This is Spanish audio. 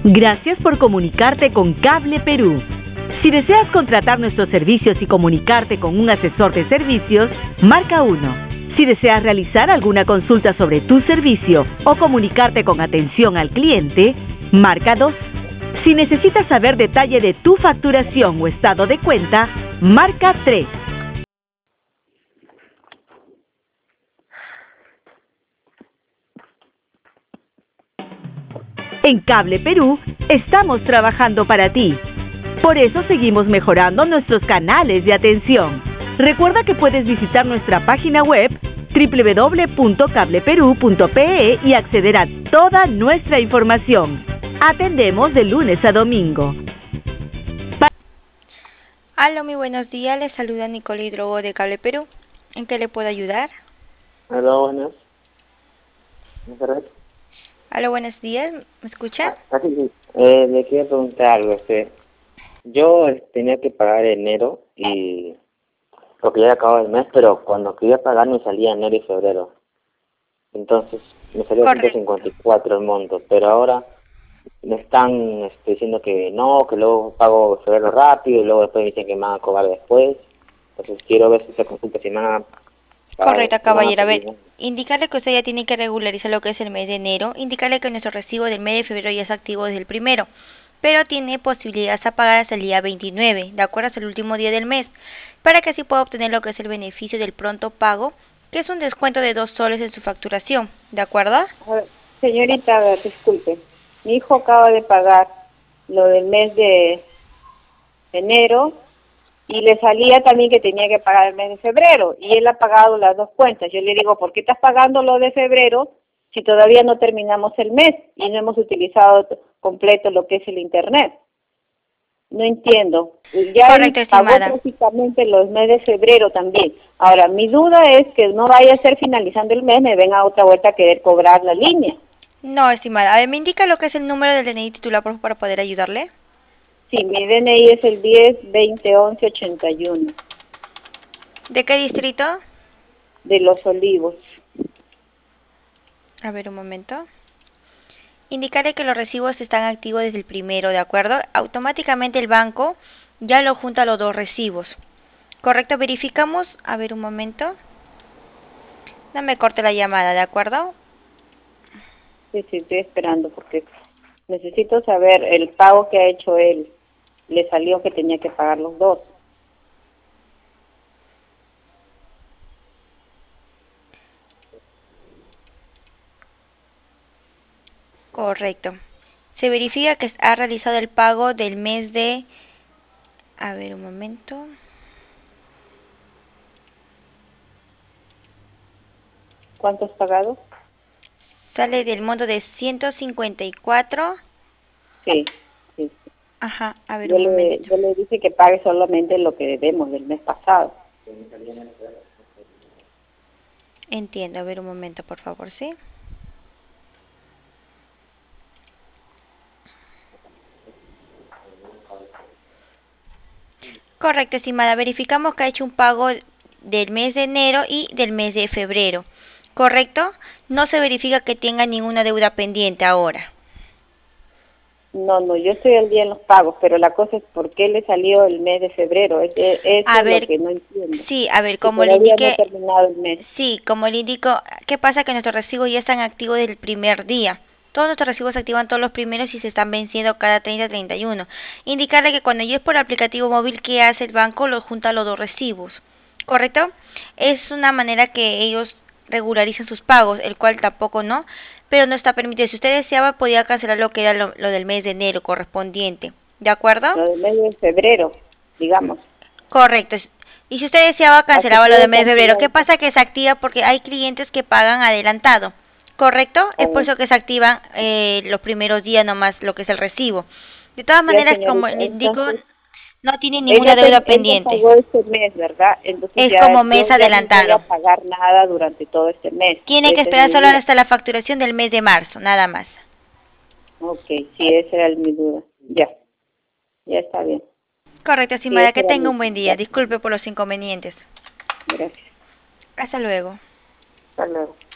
Gracias por comunicarte con Cable Perú. Si deseas contratar nuestros servicios y comunicarte con un asesor de servicios, marca 1. Si deseas realizar alguna consulta sobre tu servicio o comunicarte con atención al cliente, marca 2. Si necesitas saber detalle de tu facturación o estado de cuenta, marca 3. En Cable Perú estamos trabajando para ti. Por eso seguimos mejorando nuestros canales de atención. Recuerda que puedes visitar nuestra página web www.cableperu.pe y acceder a toda nuestra información. Atendemos de lunes a domingo. Aló, muy buenos días. Les saluda Nicole Hidrogo de Cable Perú. ¿En qué le puedo ayudar? Aló, buenas. Aló, buenos días. ¿Me escucha? Sí. Le quería preguntar algo. Yo tenía que pagar enero y porque ya acababa el mes, pero cuando quería pagar me salía enero y febrero. Entonces me salió Correcto. 154 el monto, pero ahora me están diciendo que no, que luego pago febrero rápido y luego después me dicen que me van a cobrar después. Entonces quiero ver si se consulta si me van a pagar. Correcto, Me van a caballero. A ver, pedir. indicarle que usted ya tiene que regularizar lo que es el mes de enero. Indicarle que nuestro recibo del mes de febrero ya es activo desde el primero, pero tiene posibilidades a pagar hasta el día 29, de acuerdo hasta el último día del mes, para que así pueda obtener lo que es el beneficio del pronto pago, que es un descuento de 2 soles en su facturación, ¿de acuerdo? A ver, señorita, a ver, disculpe. Mi hijo acaba de pagar lo del mes de enero y le salía también que tenía que pagar el mes de febrero y él ha pagado las dos cuentas. Yo le digo, ¿por qué estás pagando lo de febrero si todavía no terminamos el mes y no hemos utilizado completo lo que es el internet? No entiendo. Ya Correcto, él pagó estimada. prácticamente los meses de febrero también. Ahora, mi duda es que no vaya a ser finalizando el mes, me venga otra vuelta a querer cobrar la línea. No, estimada. A ver, ¿me indica lo que es el número del DNI titular, por favor, para poder ayudarle? Sí, mi DNI es el 10-20-11-81, ¿De qué distrito? de Los Olivos. A ver, un momento. Indicarle que los recibos están activos desde el primero, ¿de acuerdo? Automáticamente el banco ya lo junta los dos recibos. Correcto, verificamos. A ver, un momento. No me corte la llamada, ¿de acuerdo? Sí, estoy esperando porque necesito saber el pago que ha hecho él. Le salió que tenía que pagar los dos. Correcto. Se verifica que ha realizado el pago del mes de... A ver, un momento. ¿Cuánto has pagado? Sale del monto de 154. Sí, sí. Ajá, a ver, un momentito. Yo le dije que pague solamente lo que debemos del mes pasado. Entiendo, a ver, un momento, por favor, ¿sí? Correcto, estimada. Verificamos que ha hecho un pago del mes de enero y del mes de febrero. ¿Correcto? No se verifica que tenga ninguna deuda pendiente ahora. No, yo estoy al día en los pagos, pero la cosa es por qué le salió el mes de febrero. Eso A es lo ver, que no entiendo. sí, a ver, Y como le todavía no he indiqué, terminado el mes. sí, como le indico, ¿qué pasa? Que nuestros recibos ya están activos desde el primer día. Todos nuestros recibos se activan todos los primeros y se están venciendo cada 30-31. Indicarle que cuando yo es por aplicativo móvil que hace el banco, los junta los dos recibos. ¿Correcto? Es una manera que ellos regularizan sus pagos, el cual tampoco no, pero no está permitido. Si usted deseaba, podía cancelar lo que era lo del mes de enero correspondiente. ¿De acuerdo? Lo del mes de febrero, digamos. Correcto. Y si usted deseaba, Hasta cancelaba lo puedo del mes de febrero. cancelar. ¿Qué pasa? Que se activa porque hay clientes que pagan adelantado. ¿Correcto? Es por Oh, eso que se activan los primeros días nomás lo que es el recibo. De todas ya, maneras, como señorita. le indico, Entonces, no tiene ninguna deuda él ya pendiente. pagó este mes, ¿verdad? Entonces Es ya como yo mes ya no voy a adelantado. pagar nada durante todo este mes. Tiene que Esa es esperar mi solo duda. hasta la facturación del mes de marzo, nada más. Ok, sí, esa era mi duda. Ya está bien. Correcto, Sí, estimada. esa Que era tenga mi un buen día. duda. Disculpe por los inconvenientes. Gracias. Hasta luego. Hasta luego.